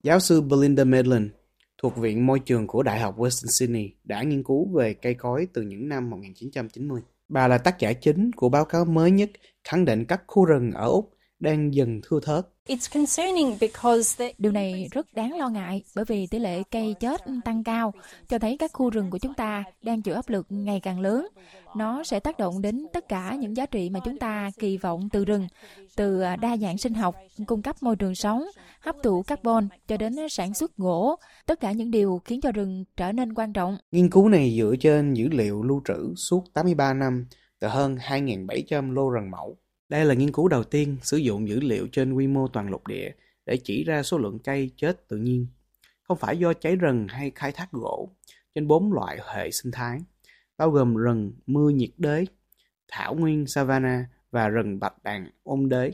Giáo sư Belinda Medlin thuộc Viện Môi trường của Đại học Western Sydney đã nghiên cứu về cây cối từ những năm 1990. Bà là tác giả chính của báo cáo mới nhất khẳng định các khu rừng ở Úc đang dần thưa thớt. Điều này rất đáng lo ngại bởi vì tỷ lệ cây chết tăng cao, cho thấy các khu rừng của chúng ta đang chịu áp lực ngày càng lớn. Nó sẽ tác động đến tất cả những giá trị mà chúng ta kỳ vọng từ rừng, từ đa dạng sinh học, cung cấp môi trường sống, hấp thụ carbon cho đến sản xuất gỗ, tất cả những điều khiến cho rừng trở nên quan trọng. Nghiên cứu này dựa trên dữ liệu lưu trữ suốt 83 năm từ hơn 2.700 lô rừng mẫu. Đây là nghiên cứu đầu tiên sử dụng dữ liệu trên quy mô toàn lục địa để chỉ ra số lượng cây chết tự nhiên, không phải do cháy rừng hay khai thác gỗ, trên 4 loại hệ sinh thái, bao gồm rừng mưa nhiệt đới, thảo nguyên savanna và rừng bạch đàn ôn đới.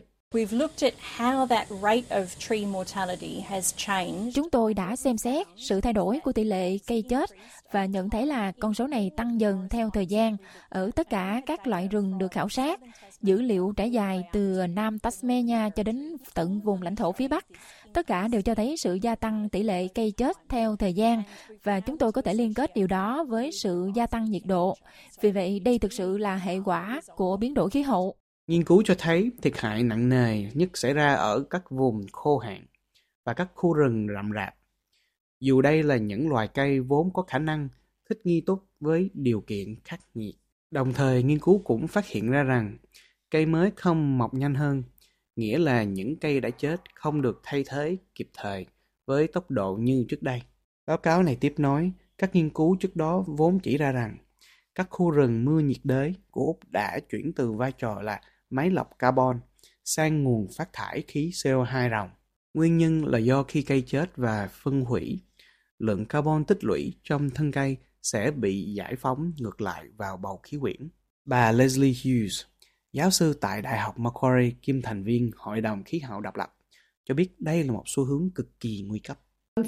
Chúng tôi đã xem xét sự thay đổi của tỷ lệ cây chết và nhận thấy là con số này tăng dần theo thời gian ở tất cả các loại rừng được khảo sát. Dữ liệu trải dài từ Nam Tasmania cho đến tận vùng lãnh thổ phía Bắc. Tất cả đều cho thấy sự gia tăng tỷ lệ cây chết theo thời gian và chúng tôi có thể liên kết điều đó với sự gia tăng nhiệt độ. Vì vậy, đây thực sự là hệ quả của biến đổi khí hậu. Nghiên cứu cho thấy thiệt hại nặng nề nhất xảy ra ở các vùng khô hạn và các khu rừng rậm rạp. Dù đây là những loài cây vốn có khả năng thích nghi tốt với điều kiện khắc nghiệt. Đồng thời, nghiên cứu cũng phát hiện ra rằng cây mới không mọc nhanh hơn, nghĩa là những cây đã chết không được thay thế kịp thời với tốc độ như trước đây. Báo cáo này tiếp nói, các nghiên cứu trước đó vốn chỉ ra rằng các khu rừng mưa nhiệt đới của Úc đã chuyển từ vai trò là máy lọc carbon sang nguồn phát thải khí CO2 ròng. Nguyên nhân là do khi cây chết và phân hủy, lượng carbon tích lũy trong thân cây sẽ bị giải phóng ngược lại vào bầu khí quyển. Bà Leslie Hughes, giáo sư tại Đại học Macquarie kiêm thành viên Hội đồng Khí hậu độc lập, cho biết đây là một xu hướng cực kỳ nguy cấp.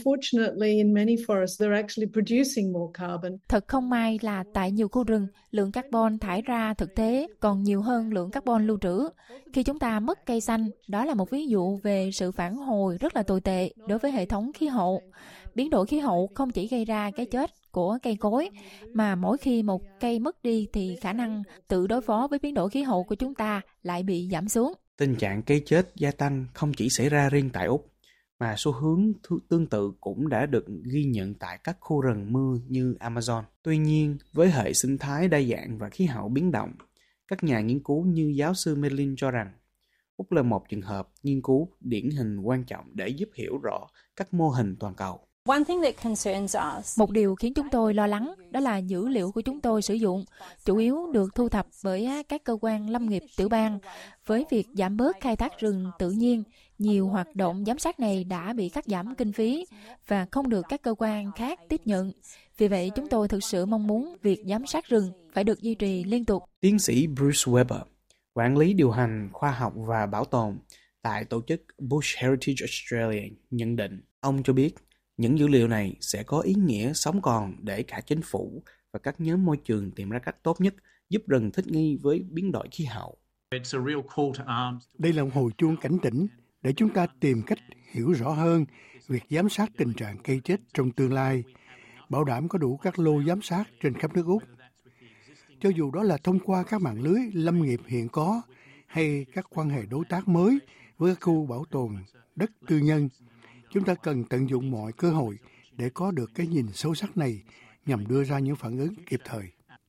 Thật không may là tại nhiều khu rừng, lượng carbon thải ra thực tế còn nhiều hơn lượng carbon lưu trữ. Khi chúng ta mất cây xanh, đó là một ví dụ về sự phản hồi rất là tồi tệ đối với hệ thống khí hậu. Biến đổi khí hậu không chỉ gây ra cái chết của cây cối, mà mỗi khi một cây mất đi thì khả năng tự đối phó với biến đổi khí hậu của chúng ta lại bị giảm xuống. Tình trạng cây chết gia tăng không chỉ xảy ra riêng tại Úc, mà xu hướng tương tự cũng đã được ghi nhận tại các khu rừng mưa như Amazon. Tuy nhiên, với hệ sinh thái đa dạng và khí hậu biến động, các nhà nghiên cứu như giáo sư Medlin cho rằng Úc là một trường hợp nghiên cứu điển hình quan trọng để giúp hiểu rõ các mô hình toàn cầu. Một điều khiến chúng tôi lo lắng đó là dữ liệu của chúng tôi sử dụng chủ yếu được thu thập bởi các cơ quan lâm nghiệp tiểu bang. Với việc giảm bớt khai thác rừng tự nhiên, nhiều hoạt động giám sát này đã bị cắt giảm kinh phí và không được các cơ quan khác tiếp nhận. Vì vậy, chúng tôi thực sự mong muốn việc giám sát rừng phải được duy trì liên tục. Tiến sĩ Bruce Weber, quản lý điều hành khoa học và bảo tồn tại tổ chức Bush Heritage Australia, nhận định. Ông cho biết, những dữ liệu này sẽ có ý nghĩa sống còn để cả chính phủ và các nhóm môi trường tìm ra cách tốt nhất giúp rừng thích nghi với biến đổi khí hậu. Đây là một hồi chuông cảnh tỉnh để chúng ta tìm cách hiểu rõ hơn việc giám sát tình trạng cây chết trong tương lai, bảo đảm có đủ các lô giám sát trên khắp nước Úc. Cho dù đó là thông qua các mạng lưới lâm nghiệp hiện có hay các quan hệ đối tác mới với các khu bảo tồn đất tư nhân, chúng ta cần tận dụng mọi cơ hội để có được cái nhìn sâu sắc này nhằm đưa ra những phản ứng kịp thời.